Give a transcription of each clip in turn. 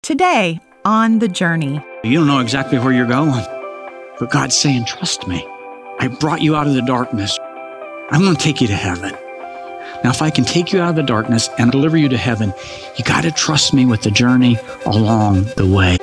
Today on The Journey. You don't know exactly where you're going, but God's saying, trust me. I brought you out of the darkness. I'm going to take you to heaven. Now, if I can take you out of the darkness and deliver you to heaven, you got to trust me with the journey along the way.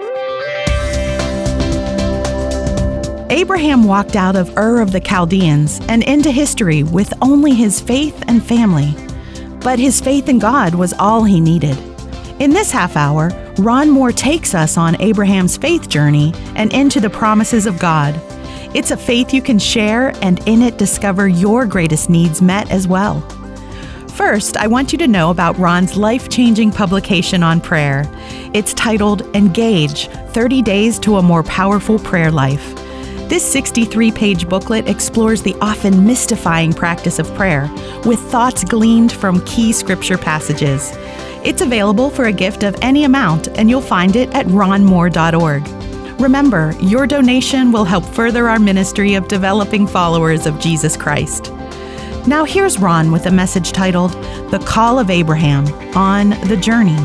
Abraham walked out of Ur of the Chaldeans and into history with only his faith and family. But his faith in God was all he needed. In this half hour, Ron Moore takes us on Abraham's faith journey and into the promises of God. It's a faith you can share, and in it discover your greatest needs met as well. First, I want you to know about Ron's life-changing publication on prayer. It's titled Engage: 30 Days to a More Powerful Prayer Life. This 63-page booklet explores the often mystifying practice of prayer with thoughts gleaned from key scripture passages. It's available for a gift of any amount, and you'll find it at ronmoore.org. Remember, your donation will help further our ministry of developing followers of Jesus Christ. Now here's Ron with a message titled, The Call of Abraham, on The Journey.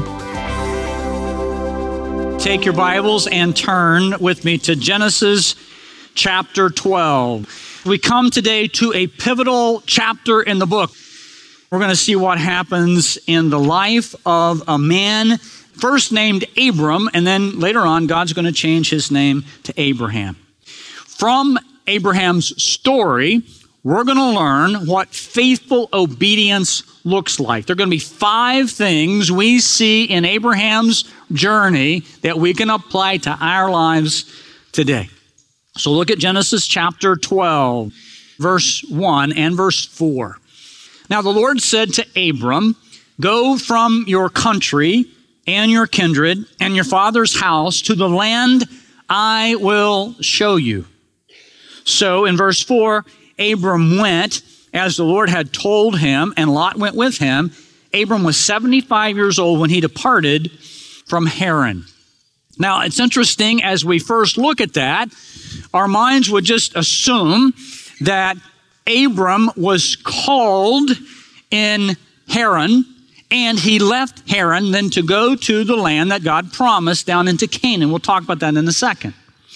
Take your Bibles and turn with me to Genesis chapter 12. We come today to a pivotal chapter in the book. We're going to see what happens in the life of a man first named Abram, and then later on, God's going to change his name to Abraham. From Abraham's story, we're going to learn what faithful obedience looks like. There are going to be 5 things we see in Abraham's journey that we can apply to our lives today. So look at Genesis chapter 12, verse 1 and verse 4. Now the Lord said to Abram, "Go from your country and your kindred and your father's house to the land I will show you." So in verse 4, Abram went as the Lord had told him, and Lot went with him. Abram was 75 years old when he departed from Haran. Now it's interesting, as we first look at that, our minds would just assume that Abram was called in Haran, and he left Haran then to go to the land that God promised down into Canaan. We'll talk about that in a second.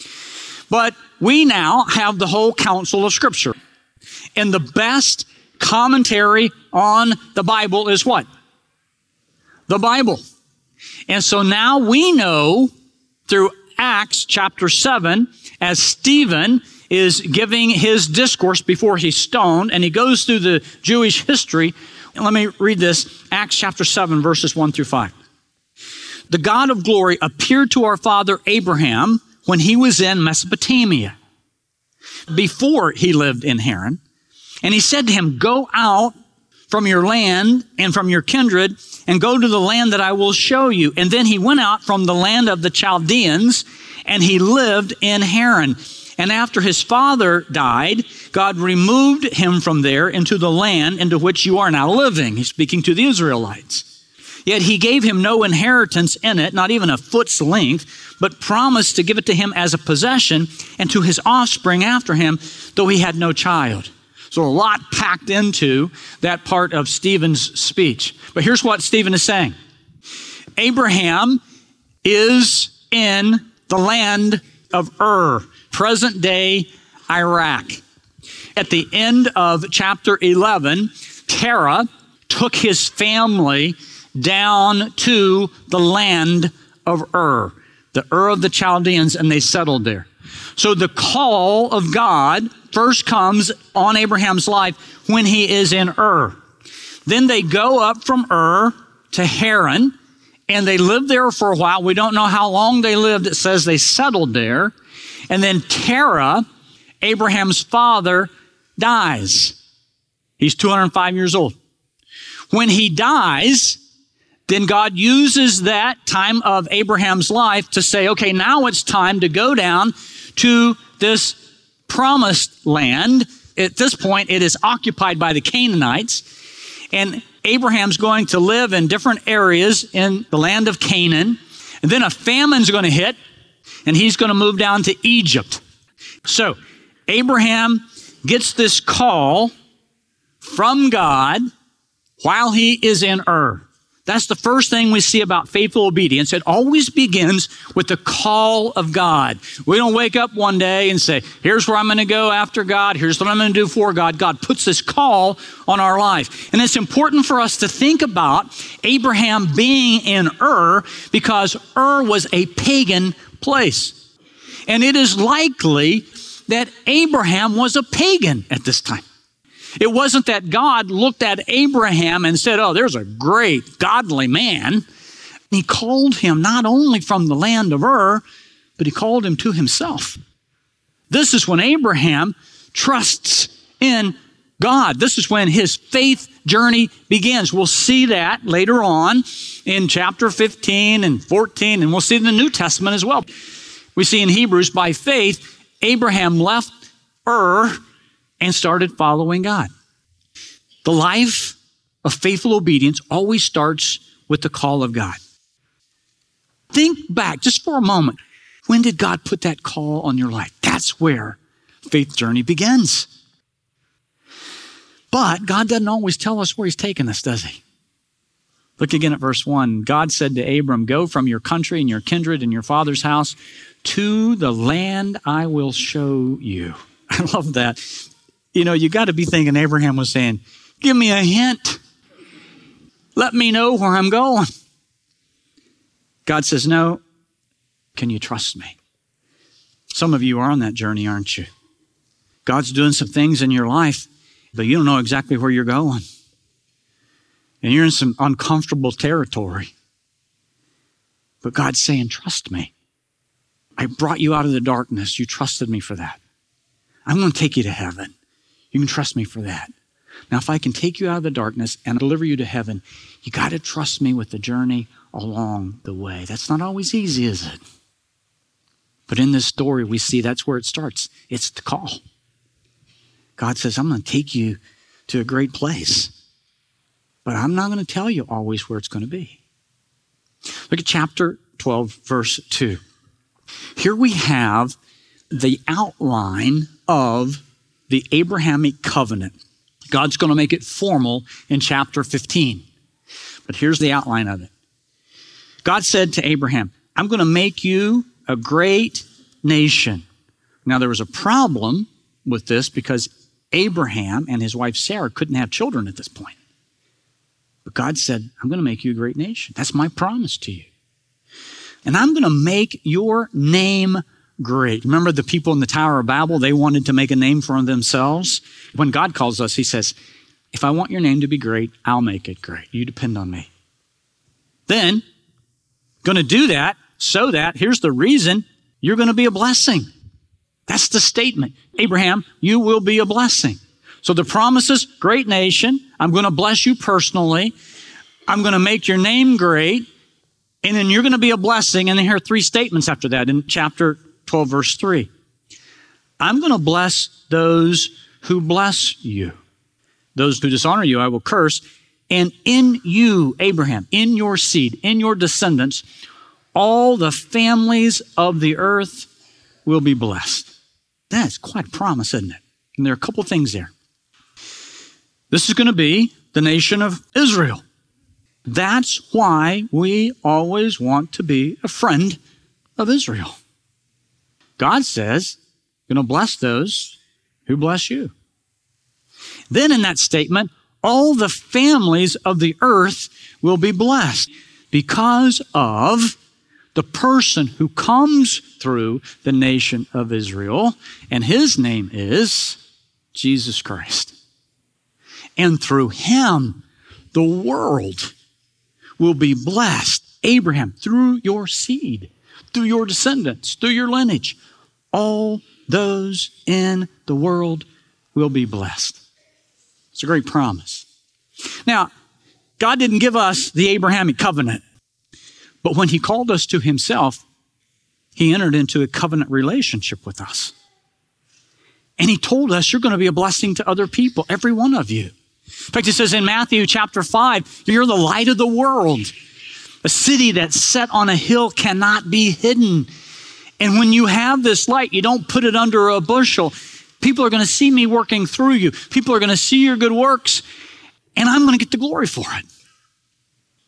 But we now have the whole counsel of Scripture. And the best commentary on the Bible is what? The Bible. And so now we know through Acts chapter 7, as Stephen is giving his discourse before he's stoned, and he goes through the Jewish history. And let me read this, Acts chapter 7, verses 1 through 5. "The God of glory appeared to our father Abraham when he was in Mesopotamia, before he lived in Haran. And he said to him, 'Go out from your land and from your kindred and go to the land that I will show you.' And then he went out from the land of the Chaldeans, and he lived in Haran. And after his father died, God removed him from there into the land into which you are now living." He's speaking to the Israelites. "Yet he gave him no inheritance in it, not even a foot's length, but promised to give it to him as a possession and to his offspring after him, though he had no child." So a lot packed into that part of Stephen's speech. But here's what Stephen is saying. Abraham is in the land of Ur, present-day Iraq. At the end of chapter 11, Terah took his family down to the land of Ur, the Ur of the Chaldeans, and they settled there. So the call of God first comes on Abraham's life when he is in Ur. Then they go up from Ur to Haran, and they live there for a while. We don't know how long they lived. It says they settled there. And then Terah, Abraham's father, dies. He's 205 years old. When he dies, then God uses that time of Abraham's life to say, okay, now it's time to go down to this promised land. At this point, it is occupied by the Canaanites. And Abraham's going to live in different areas in the land of Canaan. And then a famine's going to hit, and he's going to move down to Egypt. So Abraham gets this call from God while he is in Ur. That's the first thing we see about faithful obedience. It always begins with the call of God. We don't wake up one day and say, here's where I'm going to go after God. Here's what I'm going to do for God. God puts this call on our life. And it's important for us to think about Abraham being in Ur because Ur was a pagan place. And it is likely that Abraham was a pagan at this time. It wasn't that God looked at Abraham and said, oh, there's a great godly man. He called him not only from the land of Ur, but he called him to himself. This is when Abraham trusts in God. This is when his faith journey begins. We'll see that later on in chapter 15 and 14, and we'll see it in the New Testament as well. We see in Hebrews, by faith, Abraham left Ur and started following God. The life of faithful obedience always starts with the call of God. Think back just for a moment. When did God put that call on your life? That's where faith journey begins. But God doesn't always tell us where he's taking us, does he? Look again at verse 1. God said to Abram, go from your country and your kindred and your father's house to the land I will show you. I love that. You know, you got to be thinking Abraham was saying, give me a hint. Let me know where I'm going. God says, no. Can you trust me? Some of you are on that journey, aren't you? God's doing some things in your life, but you don't know exactly where you're going. And you're in some uncomfortable territory. But God's saying, trust me. I brought you out of the darkness. You trusted me for that. I'm going to take you to heaven. You can trust me for that. Now, if I can take you out of the darkness and deliver you to heaven, you got to trust me with the journey along the way. That's not always easy, is it? But in this story, we see that's where it starts. It's the call. God says, I'm going to take you to a great place, but I'm not going to tell you always where it's going to be. Look at chapter 12, verse 2. Here we have the outline of the Abrahamic covenant. God's going to make it formal in chapter 15. But here's the outline of it. God said to Abraham, I'm going to make you a great nation. Now, there was a problem with this because Abraham and his wife Sarah couldn't have children at this point. But God said, I'm going to make you a great nation. That's my promise to you. And I'm going to make your name great. Remember the people in the Tower of Babel? They wanted to make a name for themselves. When God calls us, he says, if I want your name to be great, I'll make it great. You depend on me. Then, going to do that so that, here's the reason, you're going to be a blessing. That's the statement. Abraham, you will be a blessing. So the promise is, great nation. I'm going to bless you personally. I'm going to make your name great. And then you're going to be a blessing. And then here are three statements after that in chapter 12, verse 3. I'm going to bless those who bless you. Those who dishonor you, I will curse. And in you, Abraham, in your seed, in your descendants, all the families of the earth will be blessed. That's quite a promise, isn't it? And there are a couple things there. This is going to be the nation of Israel. That's why we always want to be a friend of Israel. God says, going to bless those who bless you. Then in that statement, all the families of the earth will be blessed because of the person who comes through the nation of Israel, and his name is Jesus Christ. And through him, the world will be blessed. Abraham, through your seed, through your descendants, through your lineage, all those in the world will be blessed. It's a great promise. Now, God didn't give us the Abrahamic covenant, but when he called us to himself, he entered into a covenant relationship with us. And he told us you're going to be a blessing to other people, every one of you. In fact, it says in Matthew chapter 5, you're the light of the world. A city that's set on a hill cannot be hidden. And when you have this light, you don't put it under a bushel. People are going to see me working through you. People are going to see your good works, and I'm going to get the glory for it.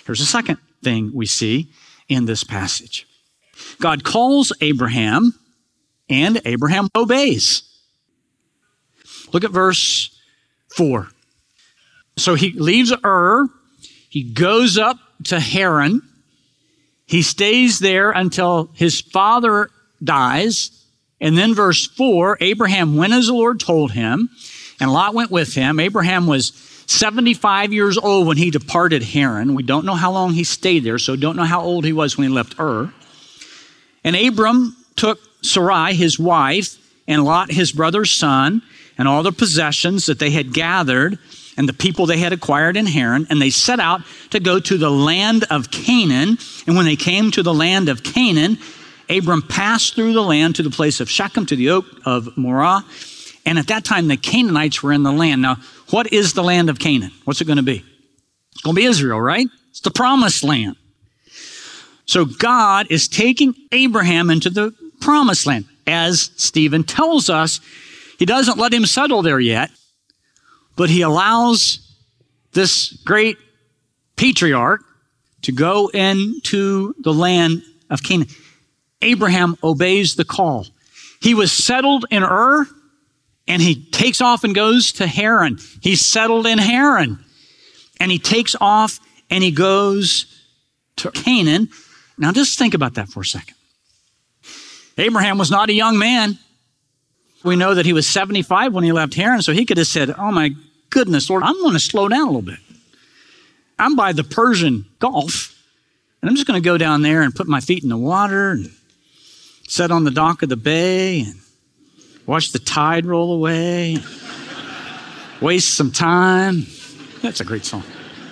Here's a second thing we see in this passage. God calls Abraham, and Abraham obeys. Look at verse 4. So he leaves Ur, he goes up to Haran, he stays there until his father dies, and then verse 4, Abraham went as the Lord told him, and Lot went with him. Abraham was 75 years old when he departed Haran. We don't know how long he stayed there, so don't know how old he was when he left Ur. And Abram took Sarai, his wife, and Lot, his brother's son, and all the possessions that they had gathered and the people they had acquired in Haran, and they set out to go to the land of Canaan. And when they came to the land of Canaan, Abram passed through the land to the place of Shechem, to the oak of Moreh. And at that time, the Canaanites were in the land. Now, what is the land of Canaan? What's it going to be? It's going to be Israel, right? It's the promised land. So God is taking Abraham into the promised land. As Stephen tells us, he doesn't let him settle there yet, but he allows this great patriarch to go into the land of Canaan. Abraham obeys the call. He was settled in Ur, and he takes off and goes to Haran. He's settled in Haran, and he takes off and he goes to Canaan. Now just think about that for a second. Abraham was not a young man. We know that he was 75 when he left Haran, so he could have said, oh my goodness, Lord, I'm going to slow down a little bit. I'm by the Persian Gulf, and I'm just going to go down there and put my feet in the water and sit on the dock of the bay and watch the tide roll away, waste some time. That's a great song.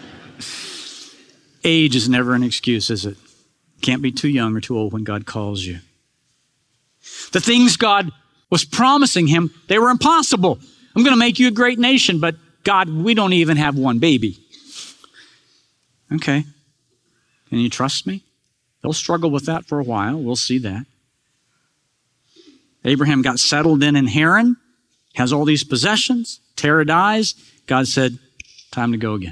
Age is never an excuse, is it? Can't be too young or too old when God calls you. The things God was promising him, they were impossible. I'm going to make you a great nation, but God, we don't even have one baby. Okay. Can you trust me? They'll struggle with that for a while. We'll see that. Abraham got settled in Haran, has all these possessions. Terah dies. God said, time to go again.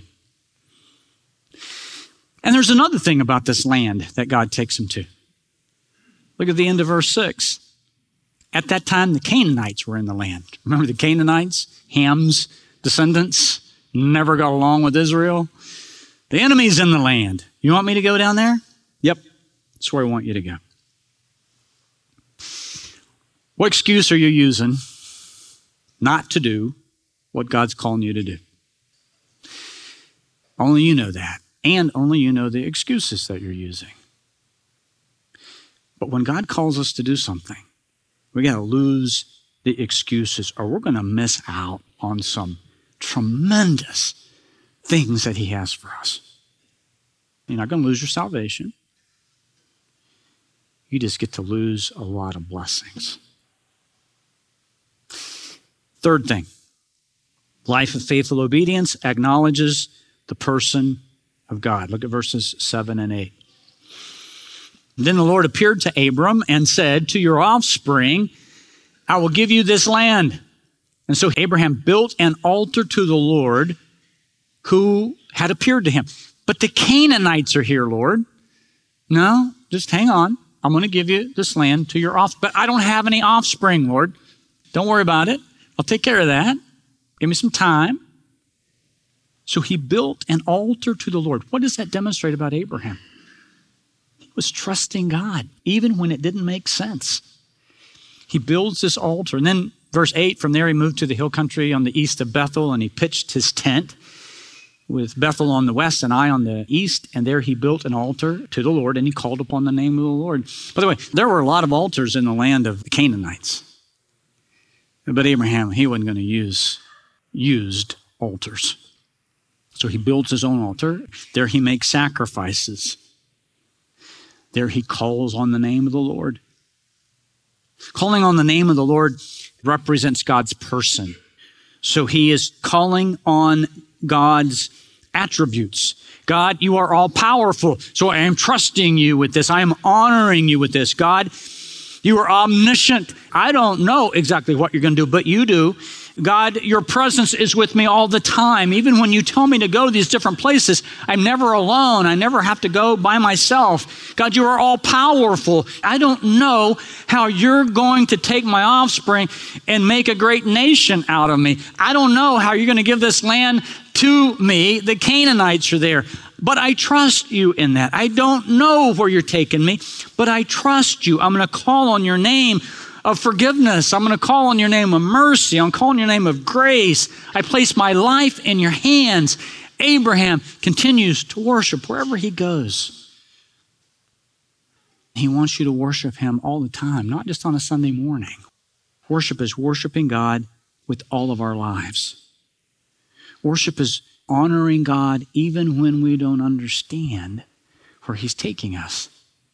And there's another thing about this land that God takes him to. Look at the end of verse 6. At that time, the Canaanites were in the land. Remember the Canaanites? Ham's descendants never got along with Israel. The enemy's in the land. You want me to go down there? Yep, that's where I want you to go. What excuse are you using not to do what God's calling you to do? Only you know that. And only you know the excuses that you're using. But when God calls us to do something, we got to lose the excuses or we're going to miss out on some tremendous things that he has for us. You're not going to lose your salvation. You just get to lose a lot of blessings. Third thing, life of faithful obedience acknowledges the person of God. Look at verses 7 and 8. Then the Lord appeared to Abram and said, to your offspring, I will give you this land. And so Abraham built an altar to the Lord who had appeared to him. But the Canaanites are here, Lord. No, just hang on. I'm going to give you this land to your offspring. But I don't have any offspring, Lord. Don't worry about it. I'll take care of that. Give me some time. So he built an altar to the Lord. What does that demonstrate about Abraham? He was trusting God, even when it didn't make sense. He builds this altar. And then verse 8, from there he moved to the hill country on the east of Bethel, and he pitched his tent with Bethel on the west and Ai on the east. And there he built an altar to the Lord, and he called upon the name of the Lord. By the way, there were a lot of altars in the land of the Canaanites. But Abraham, he wasn't going to use used altars. So he builds his own altar. There he makes sacrifices. There he calls on the name of the Lord. Calling on the name of the Lord represents God's person. So he is calling on God's attributes. God, you are all powerful. So I am trusting you with this. I am honoring you with this. God, you are omniscient. I don't know exactly what you're going to do, but you do. God, your presence is with me all the time. Even when you tell me to go to these different places, I'm never alone. I never have to go by myself. God, you are all powerful. I don't know how you're going to take my offspring and make a great nation out of me. I don't know how you're going to give this land to me. The Canaanites are there. But I trust you in that. I don't know where you're taking me, but I trust you. I'm going to call on your name of forgiveness. I'm going to call on your name of mercy. I'm calling your name of grace. I place my life in your hands. Abraham continues to worship wherever he goes. He wants you to worship him all the time, not just on a Sunday morning. Worship is worshiping God with all of our lives. Worship is honoring God even when we don't understand where he's taking us.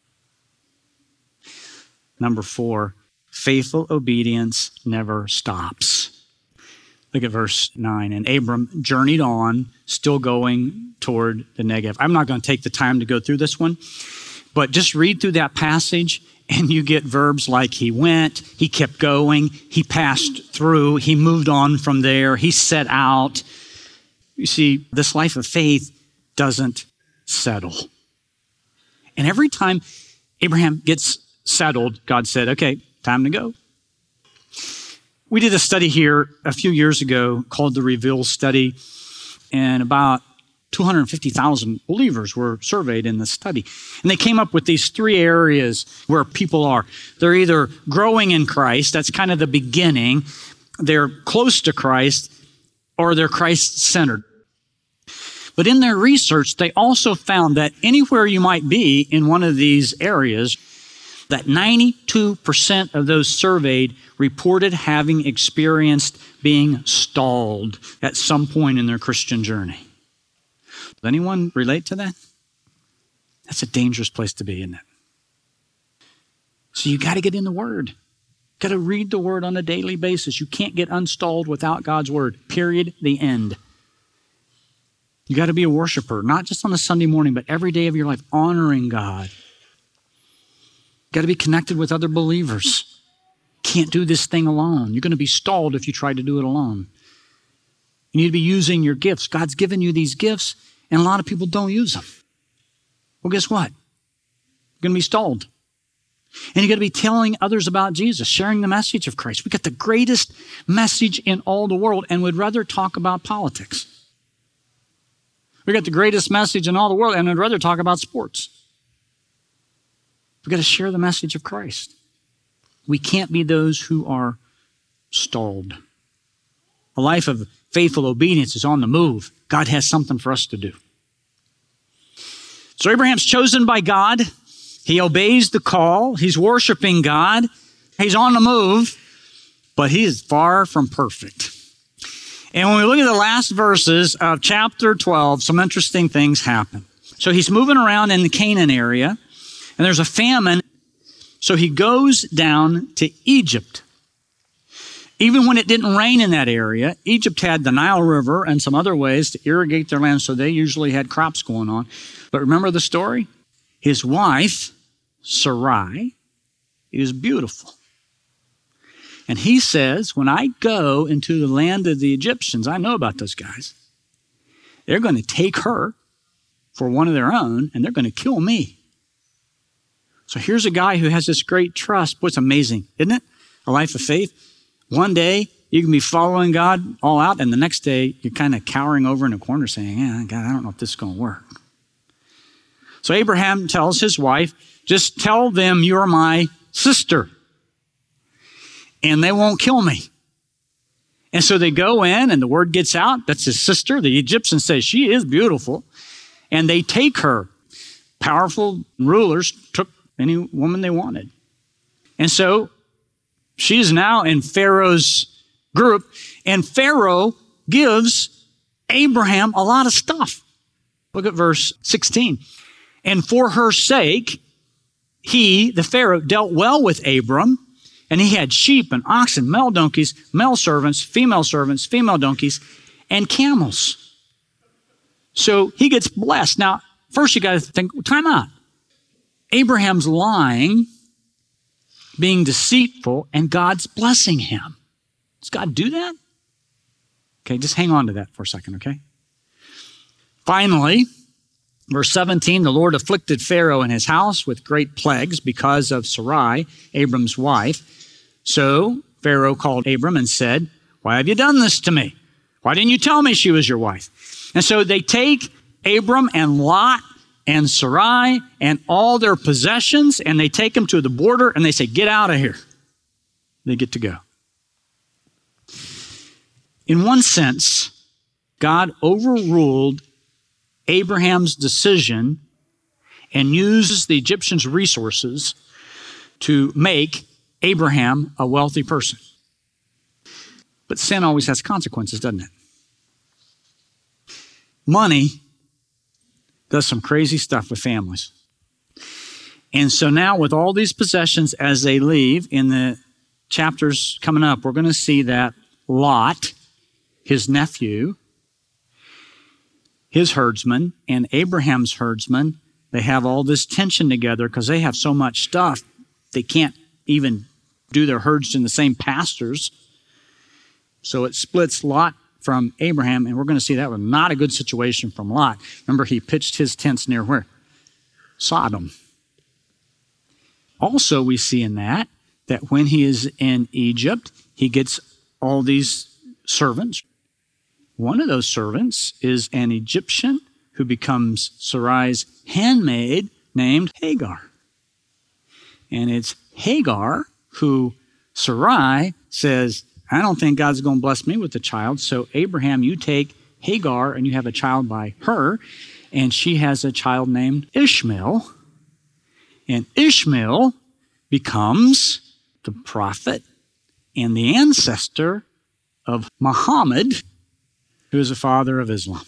Number 4, faithful obedience never stops. Look at verse 9. And Abram journeyed on, still going toward the Negev. I'm not going to take the time to go through this one, but just read through that passage and you get verbs like he went, he kept going, he passed through, he moved on from there, he set out. You see, this life of faith doesn't settle. And every time Abraham gets settled, God said, okay, time to go. We did a study here a few years ago called the Reveal Study, and about 250,000 believers were surveyed in the study. And they came up with these 3 areas where people are. They're either growing in Christ, that's kind of the beginning, they're close to Christ, or they're Christ-centered. But in their research, they also found that anywhere you might be in one of these areas, that 92% of those surveyed reported having experienced being stalled at some point in their Christian journey. Does anyone relate to that? That's a dangerous place to be, isn't it? So you got to get in the Word. Got to read the Word on a daily basis. You can't get unstalled without God's Word. Period. The end. You got to be a worshiper, not just on a Sunday morning, but every day of your life, honoring God. You got to be connected with other believers. Can't do this thing alone. You're going to be stalled if you try to do it alone. You need to be using your gifts. God's given you these gifts, and a lot of people don't use them. Well, guess what? You're going to be stalled. And you got to be telling others about Jesus, sharing the message of Christ. We got the greatest message in all the world and would rather talk about politics. We got the greatest message in all the world and would rather talk about sports. We got to share the message of Christ. We can't be those who are stalled. A life of faithful obedience is on the move. God has something for us to do. So Abraham's chosen by God. He obeys the call. He's worshiping God. He's on the move, but he is far from perfect. And when we look at the last verses of chapter 12, some interesting things happen. So he's moving around in the Canaan area, and there's a famine. So he goes down to Egypt. Even when it didn't rain in that area, Egypt had the Nile River and some other ways to irrigate their land, so they usually had crops going on. But remember the story? His wife, Sarai, is beautiful. And he says, when I go into the land of the Egyptians, I know about those guys. They're going to take her for one of their own, and they're going to kill me. So here's a guy who has this great trust. Boy, it's amazing, isn't it? A life of faith. One day, you can be following God all out, and the next day, you're kind of cowering over in a corner saying, yeah, God, I don't know if this is going to work. So Abraham tells his wife, just tell them you're my sister, and they won't kill me. And so they go in, and the word gets out. That's his sister. The Egyptians say she is beautiful, and they take her. Powerful rulers took any woman they wanted. And so she is now in Pharaoh's group, and Pharaoh gives Abraham a lot of stuff. Look at verse 16. And for her sake, he, the Pharaoh, dealt well with Abram, and he had sheep and oxen, male donkeys, male servants, female donkeys, and camels. So he gets blessed. Now, first you got to think, time out. Abraham's lying, being deceitful, and God's blessing him. Does God do that? Okay, just hang on to that for a second, okay? Finally, verse 17, the Lord afflicted Pharaoh and his house with great plagues because of Sarai, Abram's wife. So Pharaoh called Abram and said, why have you done this to me? Why didn't you tell me she was your wife? And so they take Abram and Lot and Sarai and all their possessions, and they take them to the border, and they say, get out of here. They get to go. In one sense, God overruled Abraham's decision and uses the Egyptians' resources to make Abraham a wealthy person. But sin always has consequences, doesn't it? Money does some crazy stuff with families. And so now with all these possessions as they leave, in the chapters coming up, we're going to see that Lot, his nephew, his herdsman, and Abraham's herdsman, they have all this tension together because they have so much stuff, they can't even do their herds in the same pastures. So it splits Lot from Abraham, and we're going to see that was not a good situation from Lot. Remember, he pitched his tents near where? Sodom. Also, we see in that when he is in Egypt, he gets all these servants. One of those servants is an Egyptian who becomes Sarai's handmaid named Hagar. And it's Hagar who Sarai says, I don't think God's going to bless me with a child. So Abraham, you take Hagar and you have a child by her. And she has a child named Ishmael. And Ishmael becomes the prophet and the ancestor of Muhammad, who is the father of Islam.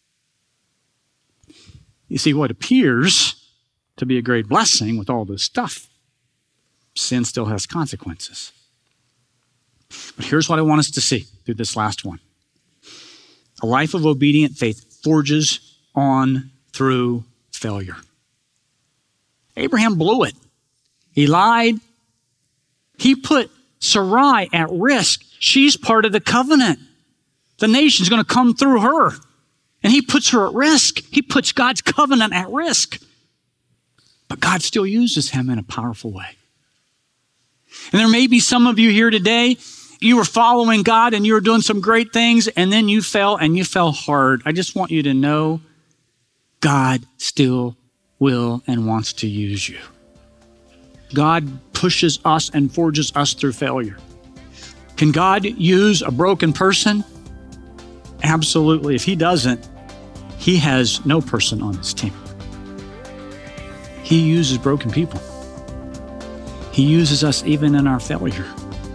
You see, what appears to be a great blessing with all this stuff, sin still has consequences. But here's what I want us to see through this last one. A life of obedient faith forges on through failure. Abraham blew it. He lied. He put Sarai at risk. She's part of the covenant. The nation's going to come through her. And he puts her at risk. He puts God's covenant at risk. But God still uses him in a powerful way. And there may be some of you here today, you were following God and you were doing some great things, and then you fell, and you fell hard. I just want you to know God still will and wants to use you. God pushes us and forges us through failure. Can God use a broken person? Absolutely. If he doesn't, he has no person on his team. He uses broken people. He uses us even in our failure.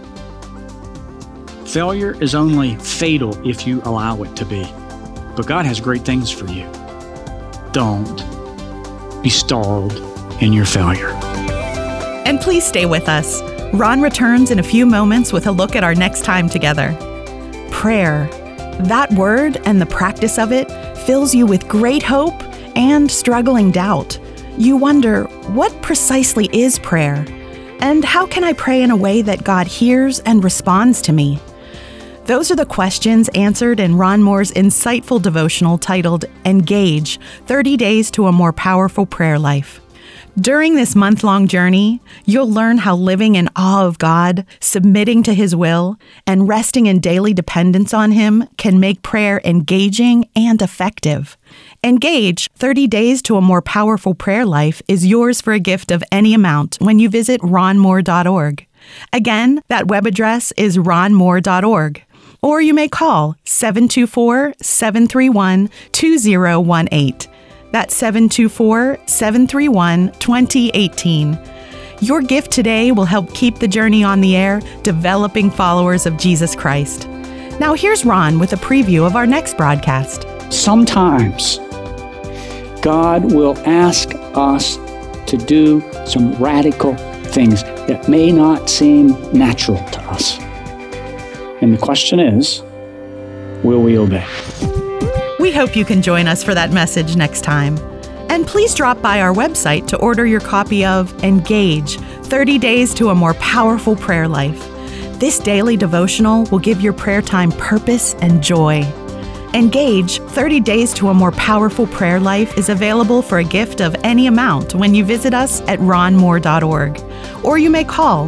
Failure is only fatal if you allow it to be. But God has great things for you. Don't be stalled in your failure. And please stay with us. Ron returns in a few moments with a look at our next time together. Prayer. That word and the practice of it fills you with great hope and struggling doubt. You wonder, what precisely is prayer? And how can I pray in a way that God hears and responds to me? Those are the questions answered in Ron Moore's insightful devotional titled Engage, 30 Days to a More Powerful Prayer Life. During this month-long journey, you'll learn how living in awe of God, submitting to His will, and resting in daily dependence on Him can make prayer engaging and effective. Engage, 30 Days to a More Powerful Prayer Life is yours for a gift of any amount when you visit ronmoore.org. Again, that web address is ronmoore.org. Or you may call 724-731-2018. That's 724-731-2018. Your gift today will help keep the journey on the air, developing followers of Jesus Christ. Now here's Ron with a preview of our next broadcast. Sometimes God will ask us to do some radical things that may not seem natural to us. And the question is, will we obey? We hope you can join us for that message next time. And please drop by our website to order your copy of Engage, 30 Days to a More Powerful Prayer Life. This daily devotional will give your prayer time purpose and joy. Engage 30 Days to a More Powerful Prayer Life is available for a gift of any amount when you visit us at ronmoore.org. Or you may call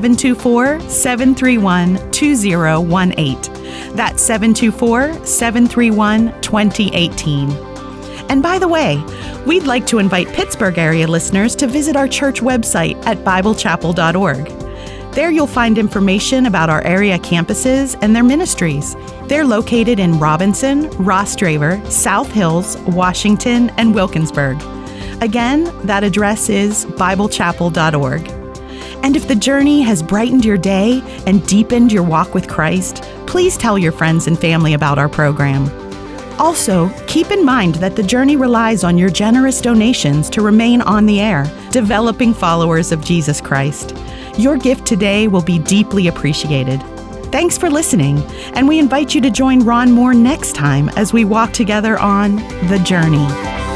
724-731-2018. That's 724-731-2018. And by the way, we'd like to invite Pittsburgh area listeners to visit our church website at biblechapel.org. There you'll find information about our area campuses and their ministries. They're located in Robinson, Rostraver, South Hills, Washington, and Wilkinsburg. Again, that address is biblechapel.org. And if the journey has brightened your day and deepened your walk with Christ, please tell your friends and family about our program. Also, keep in mind that the journey relies on your generous donations to remain on the air, developing followers of Jesus Christ. Your gift today will be deeply appreciated. Thanks for listening, and we invite you to join Ron Moore next time as we walk together on The Journey.